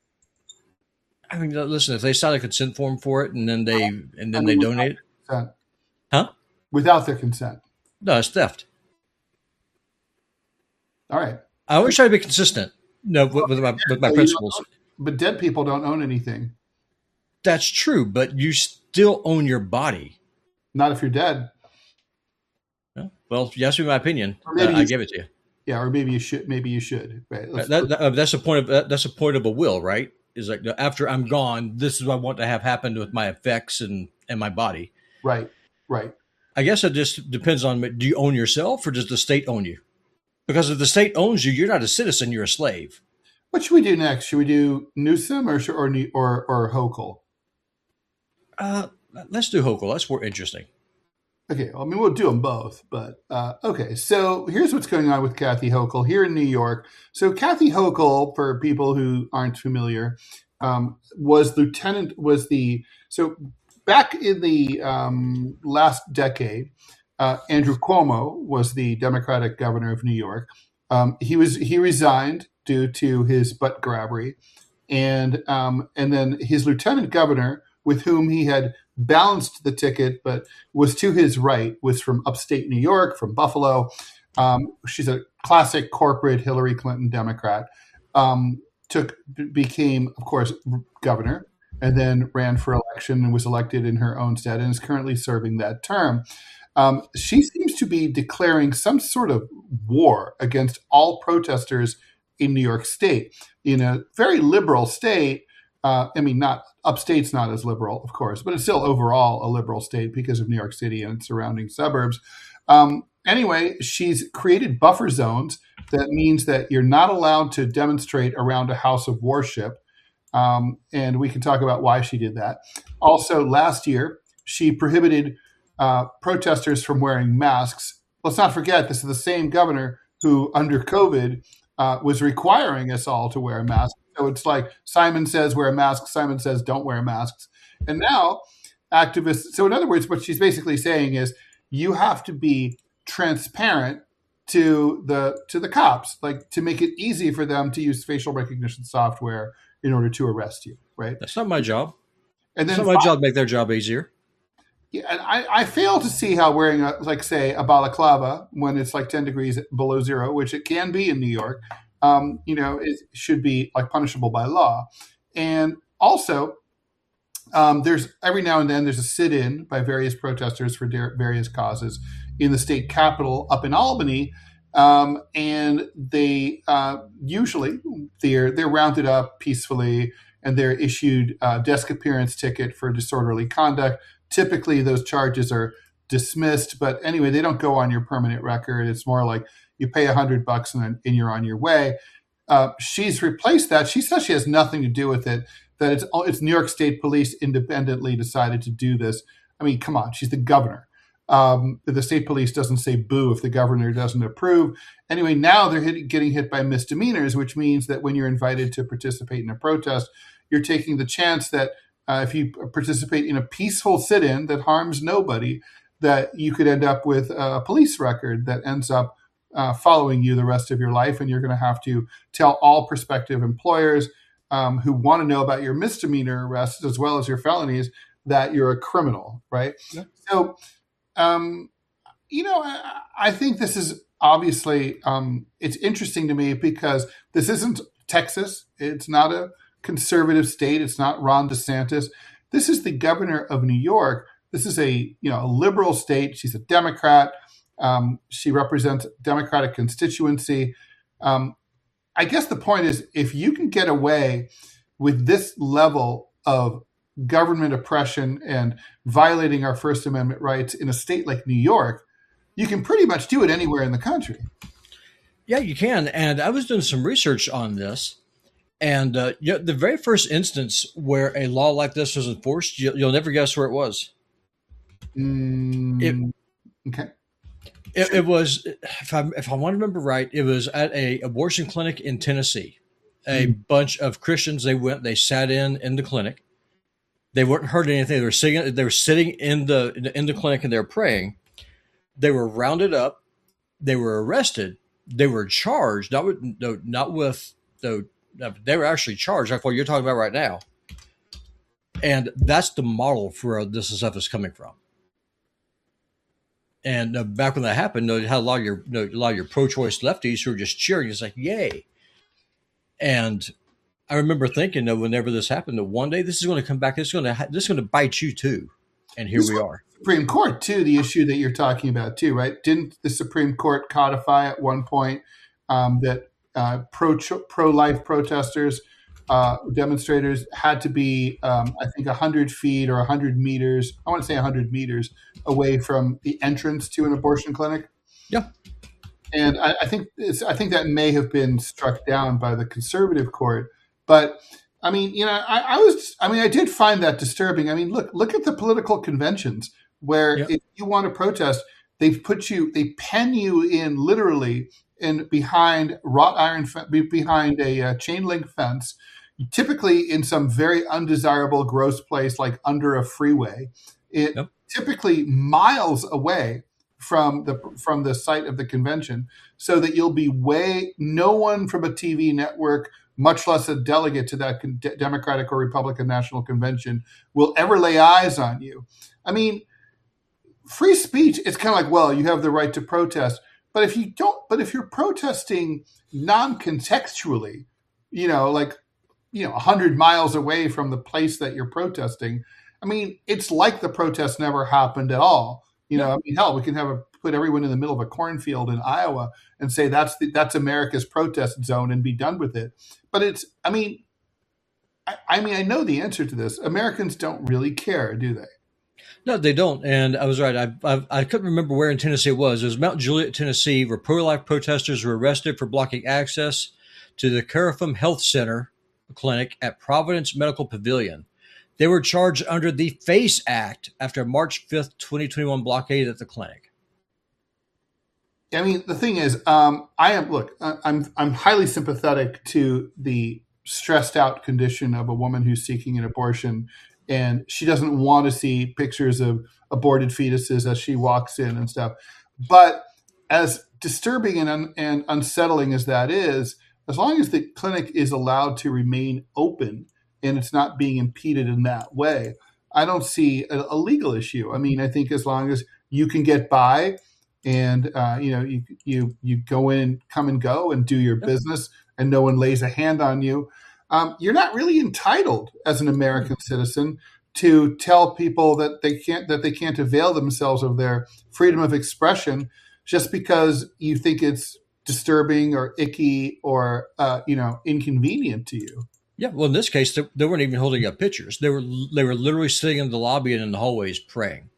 I mean, listen, if they sign a consent form for it and then they and then I mean, they donate it, consent. Huh? Without their consent. No, it's theft. All right. I always try to be consistent. No, with, with my with my principles. But dead people don't own anything. That's true, but you still own your body. Not if you're dead. No? Well, you asked me my opinion. Uh, I give it to you. Yeah, or maybe you should. Maybe you should. Right. That, that, uh, that's the point of that, that's the point of a will, right? Is like after I'm gone, this is what I want to have happen with my effects and, and my body. Right, right. I guess it just depends on, do you own yourself or does the state own you? Because if the state owns you, you're not a citizen, you're a slave. What should we do next? Should we do Newsom or or or, or Hochul? Uh, let's do Hochul. That's more interesting. Okay, well, I mean, we'll do them both, but uh, okay. So here's what's going on with Kathy Hochul here in New York. So Kathy Hochul, for people who aren't familiar, um, was lieutenant, was the, so back in the um, last decade, uh, Andrew Cuomo was the Democratic governor of New York. Um, he was, he resigned due to his butt grabbery. And, um, and then his lieutenant governor, with whom he had balanced the ticket, but was to his right, was from upstate New York, from Buffalo. Um, she's a classic corporate Hillary Clinton Democrat. Um, took became, of course, governor, and then ran for election and was elected in her own stead, and is currently serving that term. Um, she seems to be declaring some sort of war against all protesters in New York State, in a very liberal state. Uh, I mean, not upstate's not as liberal, of course, but it's still overall a liberal state because of New York City and its surrounding suburbs. Um, anyway, she's created buffer zones that means that you're not allowed to demonstrate around a house of worship. Um, and we can talk about why she did that. Also, last year, she prohibited uh, protesters from wearing masks. Let's not forget, this is the same governor who, under COVID, uh, was requiring us all to wear masks. So it's like Simon says wear a mask, Simon says don't wear masks. And now activists, so in other words, what she's basically saying is you have to be transparent to the to the cops, like to make it easy for them to use facial recognition software in order to arrest you, right? That's not my job. And then it's not my job to make their job easier. Yeah, and I, I fail to see how wearing, a, like, say, a balaclava when it's like ten degrees below zero, which it can be in New York, um, you know, it should be like punishable by law. And also, um, there's every now and then there's a sit-in by various protesters for de- various causes in the state capitol up in Albany. Um, and they uh, usually they're they're rounded up peacefully and they're issued a desk appearance ticket for disorderly conduct. Typically, those charges are dismissed, but anyway, they don't go on your permanent record. It's more like you pay a hundred bucks and, and you're on your way. Uh, she's replaced that. She says she has nothing to do with it. That it's it's New York State Police independently decided to do this. I mean, come on, she's the governor. Um, the state police doesn't say boo if the governor doesn't approve. Anyway, now they're hit, getting hit by misdemeanors, which means that when you're invited to participate in a protest, you're taking the chance that uh, if you participate in a peaceful sit-in that harms nobody, that you could end up with a police record that ends up uh, following you the rest of your life. And you're going to have to tell all prospective employers um, who want to know about your misdemeanor arrests as well as your felonies that you're a criminal, right? Yeah. So, Um, you know, I, I think this is obviously, um, it's interesting to me because this isn't Texas. It's not a conservative state. It's not Ron DeSantis. This is the governor of New York. This is a, you know, a liberal state. She's a Democrat. Um, she represents a Democratic constituency. Um, I guess the point is, if you can get away with this level of government oppression and violating our First Amendment rights in a state like New York, you can pretty much do it anywhere in the country. Yeah, you can. And I was doing some research on this. And uh, you know, the very first instance where a law like this was enforced, you, you'll never guess where it was. Mm, it, okay. It, it was, if I, if I want to remember right, it was at a abortion clinic in Tennessee. A mm. bunch of Christians, they went, they sat in in the clinic. They weren't hurting anything. They were sitting. They were sitting in the in the clinic and they were praying. They were rounded up. They were arrested. They were charged. Not with no, not with no. They were actually charged, like what you're talking about right now. And that's the model for where this stuff is coming from. And uh, back when that happened, you had a lot of your you know, a lot of your pro-choice lefties who were just cheering. It's like, yay! And I remember thinking that whenever this happened, that one day this is going to come back. This is going to ha- this is going to bite you too. And here this we are. Supreme Court too. The issue that you're talking about too, right? Didn't the Supreme Court codify at one point um, that uh, pro pro life protesters, uh, demonstrators had to be, um, I think, a hundred feet or a hundred meters. I want to say a hundred meters away from the entrance to an abortion clinic. Yeah. And I, I think it's, I think that may have been struck down by the conservative court. But I mean, you know, I, I was, I mean, I did find that disturbing. I mean, look, look at the political conventions where yep. if you want to protest, they put you, they pen you in literally in behind wrought iron, behind a uh, chain link fence, typically in some very undesirable, gross place like under a freeway. It yep. typically miles away from the from the site of the convention, so that you'll be way no one from a T V network, much less a delegate to that Democratic or Republican National Convention, will ever lay eyes on you. I mean, free speech, it's kind of like, well, you have the right to protest. But if you don't, but if you're protesting non-contextually, you know, like, you know, a hundred miles away from the place that you're protesting, I mean, it's like the protest never happened at all. You know, I mean, hell, we can have a put everyone in the middle of a cornfield in Iowa and say that's the, that's America's protest zone and be done with it. But it's, I mean, I, I mean, I know the answer to this. Americans don't really care, do they? No, they don't. And I was right. I, I I couldn't remember where in Tennessee it was. It was Mount Juliet, Tennessee, where pro-life protesters were arrested for blocking access to the Carafum Health Center clinic at Providence Medical Pavilion. They were charged under the FACE Act after March fifth, twenty twenty-one blockade at the clinic. I mean, the thing is, um, I am look. I- I'm I'm highly sympathetic to the stressed out condition of a woman who's seeking an abortion, and she doesn't want to see pictures of aborted fetuses as she walks in and stuff. But as disturbing and un- and unsettling as that is, as long as the clinic is allowed to remain open and it's not being impeded in that way, I don't see a, a legal issue. I mean, I think as long as you can get by. And uh, you know, you you you go in, come and go, and do your business, and no one lays a hand on you. Um, you're not really entitled as an American citizen to tell people that they can't that they can't avail themselves of their freedom of expression just because you think it's disturbing or icky or uh, you know inconvenient to you. Yeah, well, in this case, they, they weren't even holding up pictures. They were they were literally sitting in the lobby and in the hallways praying.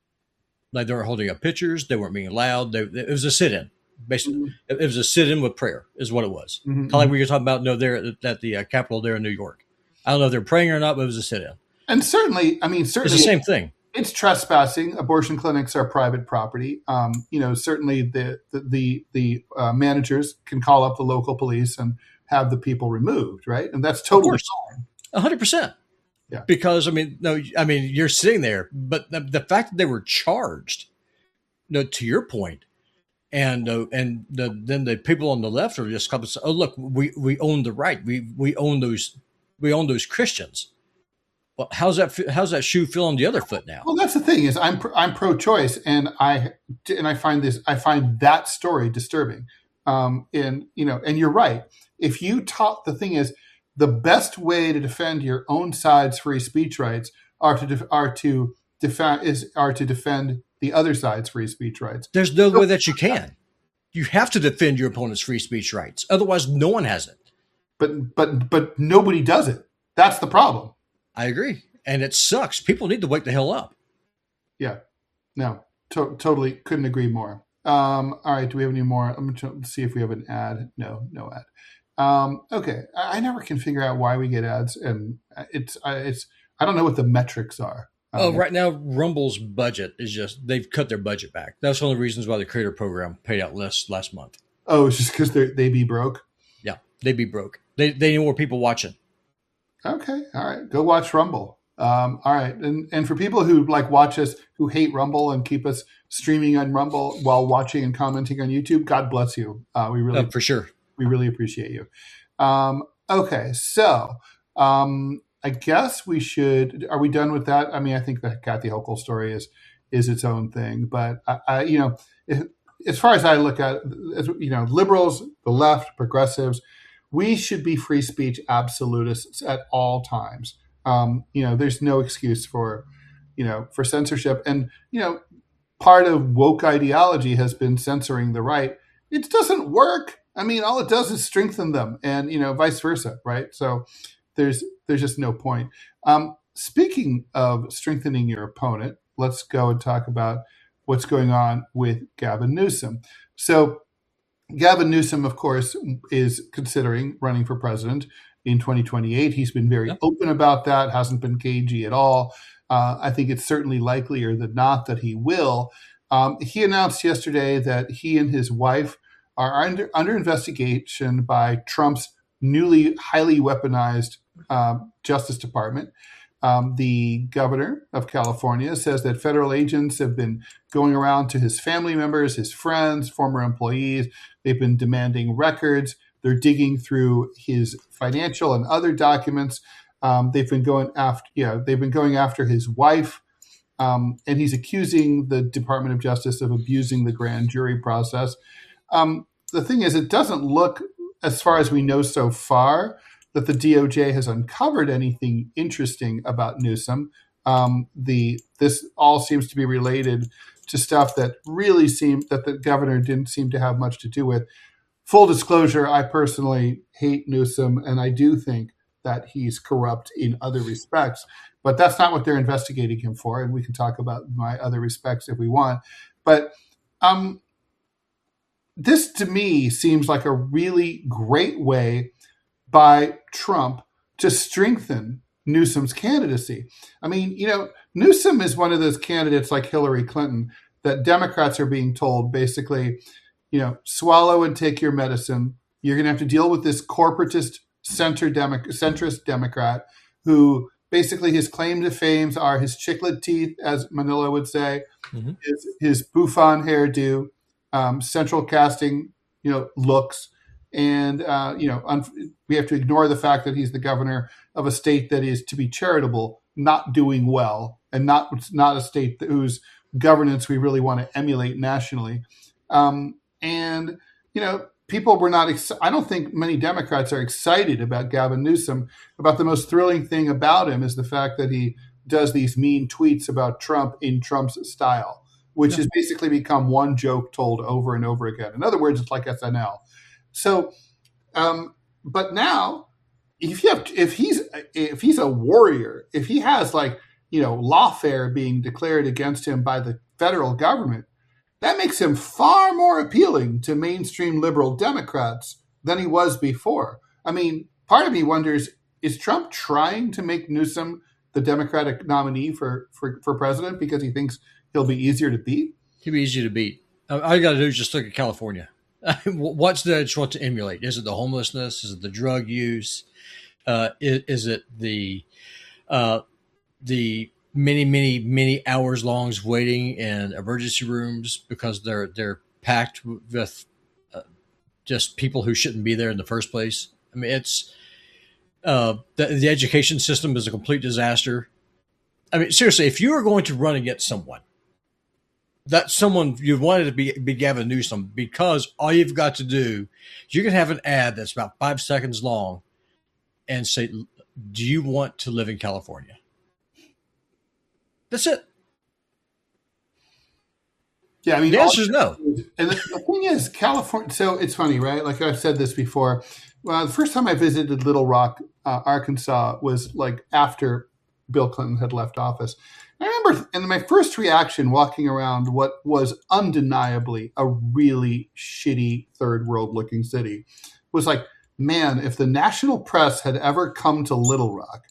Like they weren't holding up pictures. They weren't being loud. They, it was a sit-in, basically. Mm-hmm. It, it was a sit-in with prayer, is what it was. Mm-hmm. Kind of like we were talking about, no, there at, at the uh, Capitol there in New York. I don't know if they're praying or not, but it was a sit-in. And certainly, I mean, certainly, it's the same thing. It's trespassing. Abortion clinics are private property. Um, you know, certainly the the the, the uh, managers can call up the local police and have the people removed, right? And that's totally fine. A hundred percent. Yeah. Because I mean, no, I mean, you're sitting there, but the, the fact that they were charged, you know, to your point, and uh, and the, then the people on the left are just coming. Oh, look, we, we own the right. We we own those we own those Christians. Well, how's that how's that shoe feel on the other foot now? Well, that's the thing is I'm pro, I'm pro-choice, and I and I find this I find that story disturbing. Um, and you know, and you're right. If you taught the thing is. The best way to defend your own side's free speech rights are to def- are to defend is are to defend the other side's free speech rights. There's no way that you can. You have to defend your opponent's free speech rights. Otherwise, no one has it. But but but nobody does it. That's the problem. I agree, and it sucks. People need to wake the hell up. Yeah, no, to- totally couldn't agree more. Um, all right, do we have any more? I'm going to see if we have an ad. No, no ad. Um, okay, I, I never can figure out why we get ads, and it's it's I don't know what the metrics are. Um, oh, right now Rumble's budget is just they've cut their budget back. That's one of the reasons why the creator program paid out less last month. Oh, it's just because they they be broke. Yeah, they be broke. They they need more people watching. Okay, all right, go watch Rumble. Um, all right, and and for people who like watch us who hate Rumble and keep us streaming on Rumble while watching and commenting on YouTube, God bless you. Uh, we really uh, for sure. We really appreciate you. Um, okay, so um, I guess we should. Are we done with that? I mean, I think the Kathy Hochul story is is its own thing, but I, I you know, if, as far as I look at, as, you know, liberals, the left, progressives, we should be free speech absolutists at all times. Um, you know, there's no excuse for, you know, for censorship, and you know, part of woke ideology has been censoring the right. It doesn't work. I mean, all it does is strengthen them, and you know, vice versa, right? So there's there's just no point. Um, speaking of strengthening your opponent, let's go and talk about what's going on with Gavin Newsom. So Gavin Newsom, of course, is considering running for president in twenty twenty-eight. He's been very yep. open about that, hasn't been cagey at all. Uh, I think it's certainly likelier than not that he will. Um, he announced yesterday that he and his wife are under, under investigation by Trump's newly highly weaponized uh, Justice Department. Um, the governor of California says that federal agents have been going around to his family members, his friends, former employees. They've been demanding records. They're digging through his financial and other documents. Um, they've been going after, you know, they've been going after his wife, um, and he's accusing the Department of Justice of abusing the grand jury process. Um, the thing is, it doesn't look, as far as we know so far, that the D O J has uncovered anything interesting about Newsom. Um, the this all seems to be related to stuff that really seemed that the governor didn't seem to have much to do with. Full disclosure, I personally hate Newsom, and I do think that he's corrupt in other respects. But that's not what they're investigating him for, and we can talk about my other respects if we want. But um, this, to me, seems like a really great way by Trump to strengthen Newsom's candidacy. I mean, you know, Newsom is one of those candidates like Hillary Clinton that Democrats are being told basically, you know, swallow and take your medicine. You're going to have to deal with this corporatist center Demo- centrist Democrat who basically his claim to fame are his chiclet teeth, as Manila would say, mm-hmm. his, his bouffant hairdo, um, central casting, you know, looks. And, uh, you know, un- we have to ignore the fact that he's the governor of a state that is, to be charitable, not doing well, and not not a state that, whose governance we really want to emulate nationally. Um, and, you know, people were not, ex- I don't think many Democrats are excited about Gavin Newsom. About the most thrilling thing about him is the fact that he does these mean tweets about Trump in Trump's style, which yeah. has basically become one joke told over and over again. In other words, it's like S N L. So, um, but now, if you have, if he's if he's a warrior, if he has like you know lawfare being declared against him by the federal government, that makes him far more appealing to mainstream liberal Democrats than he was before. I mean, part of me wonders: is Trump trying to make Newsom the Democratic nominee for for, for president because he thinks he'll be easier to beat? He'll be easier to beat. All you got to do is just look at California. What's the want to emulate? Is it the homelessness? Is it the drug use? Uh, is, is it the uh, the many, many, many hours long waiting in emergency rooms because they're they're packed with uh, just people who shouldn't be there in the first place? I mean, it's uh, the, the education system is a complete disaster. I mean, seriously, if you are going to run against someone, that someone you wanted to be, be Gavin Newsom, because all you've got to do, you can have an ad that's about five seconds long and say, do you want to live in California? That's it. Yeah, I mean, the answer is no. And the, the thing is, California, so it's funny, right? Like I've said this before. Well, the first time I visited Little Rock, uh, Arkansas was like after Bill Clinton had left office. I remember in my first reaction walking around what was undeniably a really shitty third world looking city was like, man, if the national press had ever come to Little Rock,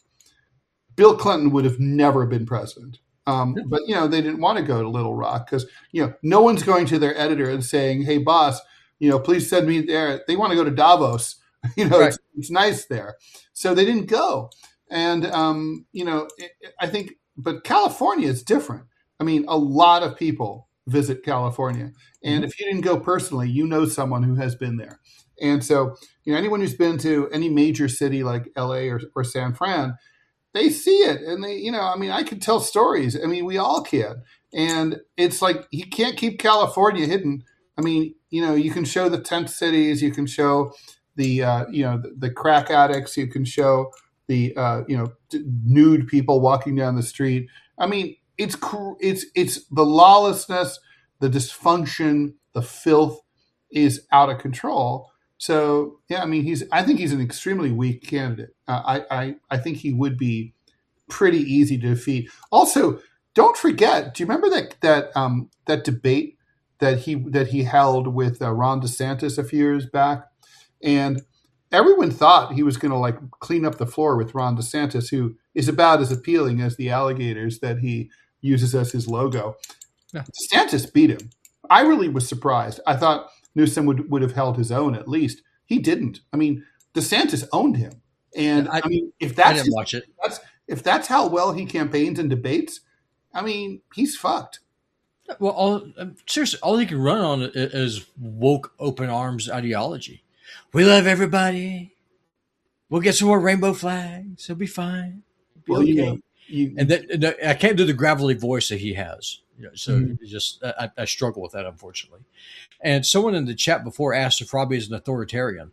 Bill Clinton would have never been president. Um, but, you know, they didn't want to go to Little Rock because, you know, no one's going to their editor and saying, hey, boss, you know, please send me there. They want to go to Davos. You know, right. it's, it's nice there. So they didn't go. And, um, you know, it, I think, but California is different. I mean, a lot of people visit California. And mm-hmm. if you didn't go personally, you know someone who has been there. And so, you know, anyone who's been to any major city like L A or, or San Fran, they see it. And they, you know, I mean, I could tell stories. I mean, we all can. And it's like, you can't keep California hidden. I mean, you know, you can show the tent cities, you can show the, uh, you know, the, the crack addicts, you can show the, uh, you know, d- nude people walking down the street. I mean, it's, it's, it's the lawlessness, the dysfunction, the filth is out of control. So, yeah, I mean, he's, I think he's an extremely weak candidate. Uh, I, I, I think he would be pretty easy to defeat. Also, don't forget, do you remember that, that, um, that debate that he, that he held with uh, Ron DeSantis a few years back? And everyone thought he was going to like clean up the floor with Ron DeSantis, who is about as appealing as the alligators that he uses as his logo. Yeah. DeSantis beat him. I really was surprised. I thought Newsom would, would have held his own at least. He didn't. I mean, DeSantis owned him. And I, I mean, if that's, I didn't his, watch it. That's, if that's how well he campaigns and debates, I mean, he's fucked. Well, all, seriously, all he can run on is woke open arms ideology. We love everybody. We'll get some more rainbow flags. It'll be fine. It'll be well, okay. You know, you, and that, and I can't do the gravelly voice that he has. You know, so mm-hmm. just I, I struggle with that, unfortunately. And someone in the chat before asked if Robbie is an authoritarian.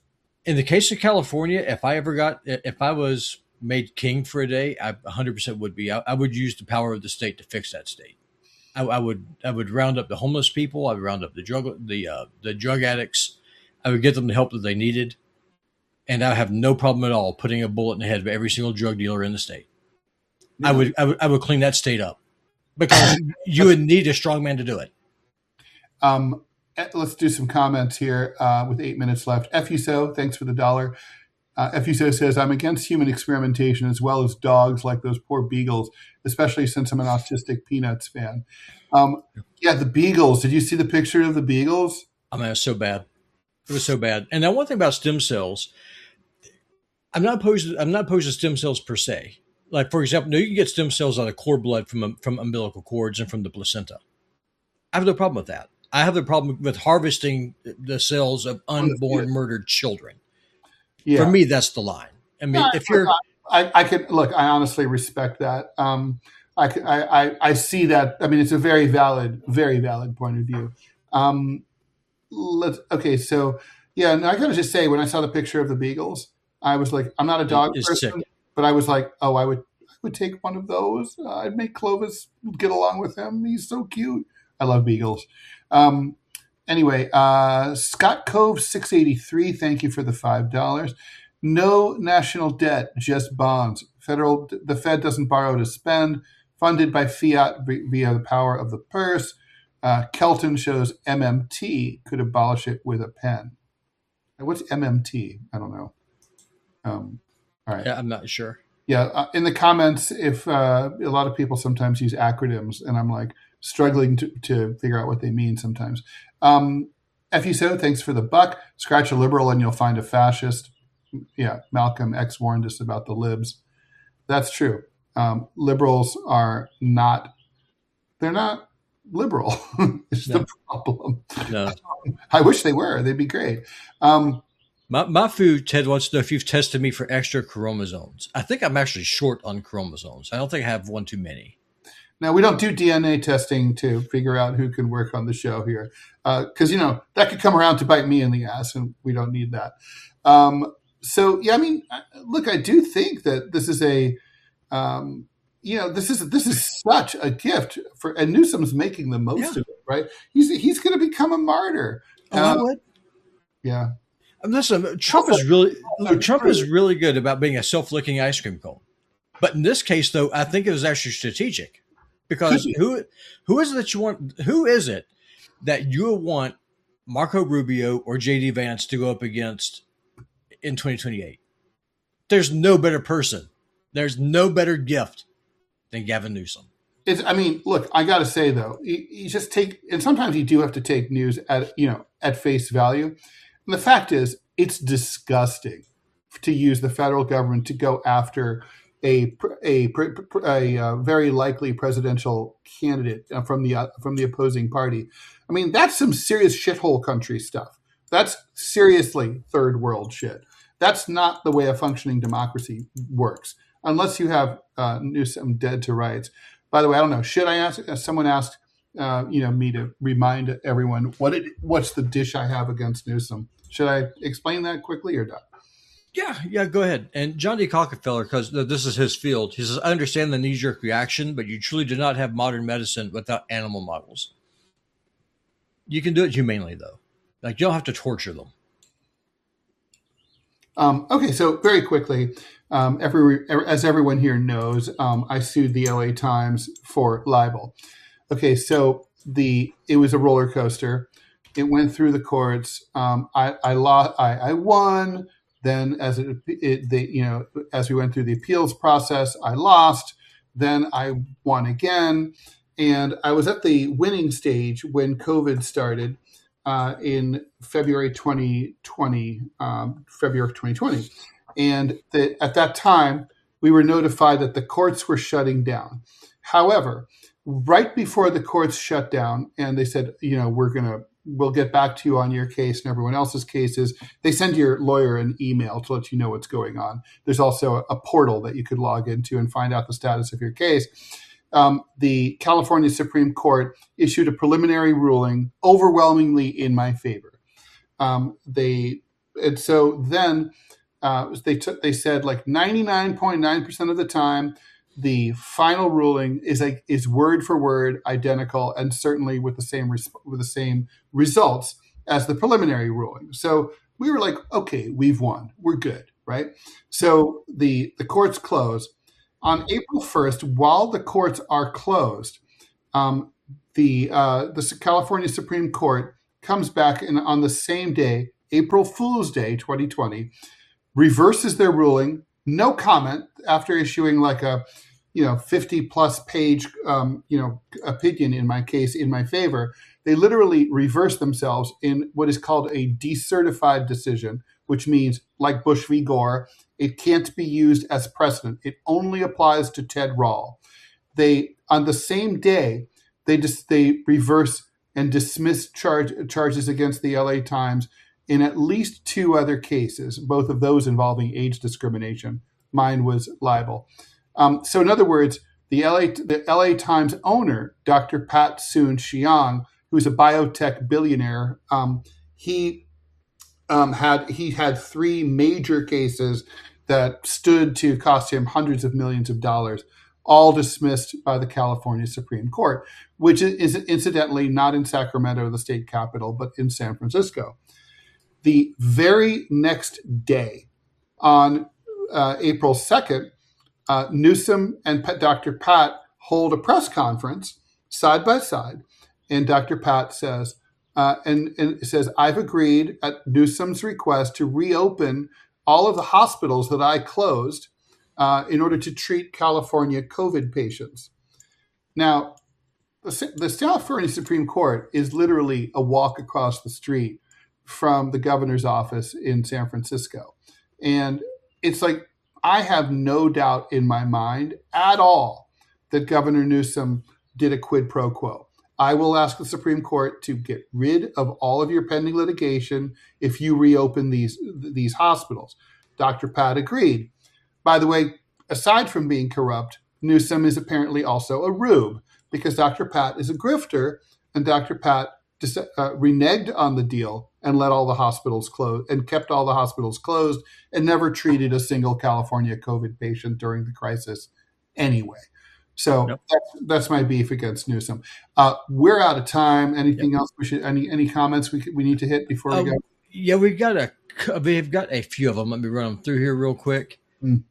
In the case of California, if I ever got, if I was made king for a day, I one hundred percent would be. I, I would use the power of the state to fix that state. I, I would I would round up the homeless people. I would round up the drug the uh, the drug addicts. I would get them the help that they needed. and I have no problem at all putting a bullet in the head of every single drug dealer in the state. Yeah. I would, I would, I would clean that state up because you would need a strong man to do it. Um, let's do some comments here uh, with eight minutes left. F U S O, thanks for the dollar. Uh, F U S O says, I'm against human experimentation as well as dogs like those poor beagles, especially since I'm an autistic Peanuts fan. Um, yeah, the beagles. Did you see the picture of the beagles? I mean, it was so bad. It was so bad. And now one thing about stem cells, I'm not opposed to, I'm not opposed to stem cells per se. Like, for example, no, you can get stem cells out of cord blood from, from umbilical cords and from the placenta. I have no problem with that. I have the problem with harvesting the cells of unborn, murdered children. Yeah. For me, that's the line. I mean, no, if you're, I, I could look. I honestly respect that. Um, I, I, I see that. I mean, it's a very valid, very valid point of view. Um, let's okay. So, yeah, and I gotta just say, when I saw the picture of the beagles, I was like, I'm not a dog it's person, sick. But I was like, oh, I would, I would take one of those. Uh, I'd make Clovis get along with him. He's so cute. I love beagles. Um, Anyway, uh, Scott Cove six eighty-three, thank you for the five dollars. No national debt, just bonds. Federal, the Fed doesn't borrow to spend, funded by fiat via the power of the purse. Uh, Kelton shows M M T could abolish it with a pen. What's M M T? I don't know. Um, all right. Yeah, I'm not sure. Yeah, uh, in the comments, if uh, a lot of people sometimes use acronyms, and I'm like struggling to, to figure out what they mean sometimes. Um, F U S O, thanks for the buck. Scratch a liberal and you'll find a fascist. Yeah, Malcolm X warned us about the libs. That's true. Um, liberals are not, they're not liberal. It's no. the problem. No. I wish they were. They'd be great. Um, my, my food, Ted wants to know if you've tested me for extra chromosomes. I think I'm actually short on chromosomes. I don't think I have one too many. Now, we don't do D N A testing to figure out who can work on the show here because, uh, you know, that could come around to bite me in the ass, and we don't need that. Um, so, yeah, I mean, look, I do think that this is a, um, you know, this is this is such a gift for, and Newsom's making the most yeah. of it, right? He's he's going to become a martyr. Oh, uh, I would. Yeah. Listen, Trump is really look, Trump is really good about being a self-licking ice cream cone, but in this case, though, I think it was actually strategic. Because who who is it that you want? Who is it that you want Marco Rubio or J D Vance to go up against in twenty twenty-eight? There's no better person. There's no better gift than Gavin Newsom. It's, I mean, look, I got to say though, you, you just take, and sometimes you do have to take news at you know at face value. And the fact is, it's disgusting to use the federal government to go after A, a, a, a very likely presidential candidate from the uh, from the opposing party. I mean, that's some serious shithole country stuff. That's seriously third world shit. That's not the way a functioning democracy works, unless you have uh, Newsom dead to rights. By the way, I don't know. Should I ask? Someone asked, uh, you know, me to remind everyone what it what's the dish I have against Newsom. Should I explain that quickly or not? Yeah, yeah, go ahead. And John D. Rockefeller, because this is his field, he says, I understand the knee-jerk reaction, but you truly do not have modern medicine without animal models. You can do it humanely, though. Like, you don't have to torture them. Um, okay, so very quickly, um, every, as everyone here knows, um, I sued the L A Times for libel. Okay, so the it was a roller coaster. It went through the courts. Um, I, I, lost, I, I won. Then, as it, it they, you know, as we went through the appeals process, I lost. Then I won again, and I was at the winning stage when COVID started uh, in February twenty twenty. Um, February twenty twenty, and the, at that time, we were notified that the courts were shutting down. However, right before the courts shut down, and they said, you know, we're going to. We'll get back to you on your case and everyone else's cases. They send your lawyer an email to let you know what's going on. There's also a, a portal that you could log into and find out the status of your case. Um, the California Supreme Court issued a preliminary ruling overwhelmingly in my favor. Um, they and so then uh, they took. They said like ninety-nine point nine percent of the time, the final ruling is like is word for word identical, and certainly with the same with the same results as the preliminary ruling. So we were like, okay, we've won. We're good, right? So the, the courts close. On April first, while the courts are closed, um, the uh, the California Supreme Court comes back and on the same day, April Fool's Day, twenty twenty, reverses their ruling, no comment after issuing like a, you know, fifty plus page, um, you know, opinion in my case in my favor. They literally reverse themselves in what is called a decertified decision, which means, like Bush v. Gore, it can't be used as precedent. It only applies to Ted Rall. They, on the same day, they just they reverse and dismiss charge, charges against the L A Times in at least two other cases, both of those involving age discrimination. Mine was libel. Um, so in other words, the L A the L A Times owner, Doctor Pat Soon-Shiong, who's a biotech billionaire, um, he um, had he had three major cases that stood to cost him hundreds of millions of dollars, all dismissed by the California Supreme Court, which is incidentally not in Sacramento, the state capital, but in San Francisco. The very next day, on uh, April second, uh, Newsom and Doctor Pat hold a press conference side by side, and Doctor Pat says, uh, and, and says, I've agreed at Newsom's request to reopen all of the hospitals that I closed uh, in order to treat California COVID patients. Now, the, the California Supreme Court is literally a walk across the street from the governor's office in San Francisco. And it's like, I have no doubt in my mind at all that Governor Newsom did a quid pro quo. I will ask the Supreme Court to get rid of all of your pending litigation if you reopen these, these hospitals. Doctor Pat agreed. By the way, aside from being corrupt, Newsom is apparently also a rube, because Doctor Pat is a grifter, and Doctor Pat dis- uh, reneged on the deal and let all the hospitals close and kept all the hospitals closed and never treated a single California COVID patient during the crisis anyway. So yep. that's, that's my beef against Newsom. Uh, we're out of time. Anything yep. else we should, any, any comments we we need to hit before we um, go? Yeah, we've got a, we've got a few of them. Let me run them through here real quick. Mm.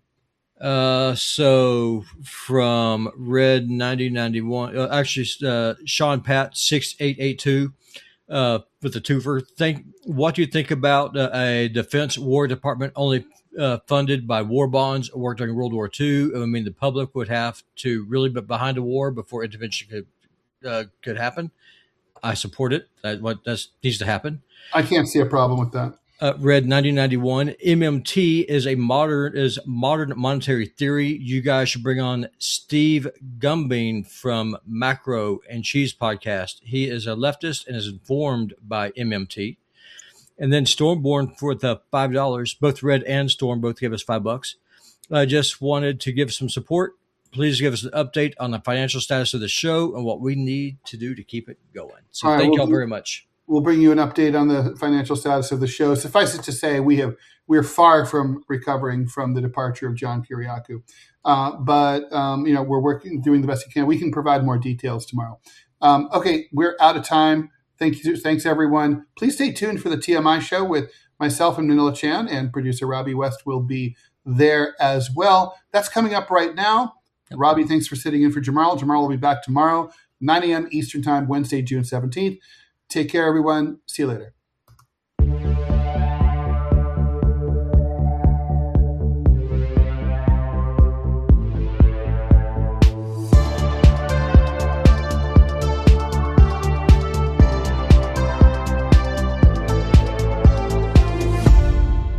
Uh, so from Red ninety ninety-one, uh, actually, uh, Sean Pat six eight eight two, uh, with the twofer. Think, what do you think about uh, a defense war department only uh, funded by war bonds or worked during World War Two? I mean, the public would have to really be behind a war before intervention could, uh, could happen. I support it. That what that needs to happen. I can't see a problem with that. Uh, Red ninety ninety-one, M M T is a modern is modern monetary theory. You guys should bring on Steve Gumbing from Macro and Cheese Podcast. He is a leftist and is informed by M M T. And then Stormborn for the five dollars. Both Red and Storm both gave us five bucks. I just wanted to give some support. Please give us an update on the financial status of the show and what we need to do to keep it going. So right, thank y'all very much. We'll bring you an update on the financial status of the show. Suffice it to say, we have we're far from recovering from the departure of John Kiriakou, uh, but um, you know we're working, doing the best we can. We can provide more details tomorrow. Um, okay, we're out of time. Thank you, thanks everyone. Please stay tuned for the T M I show with myself and Manila Chan, and producer Robbie West will be there as well. That's coming up right now. Robbie, thanks for sitting in for Jamal. Jamal will be back tomorrow, nine a.m. Eastern Time, Wednesday, June seventeenth. Take care, everyone. See you later.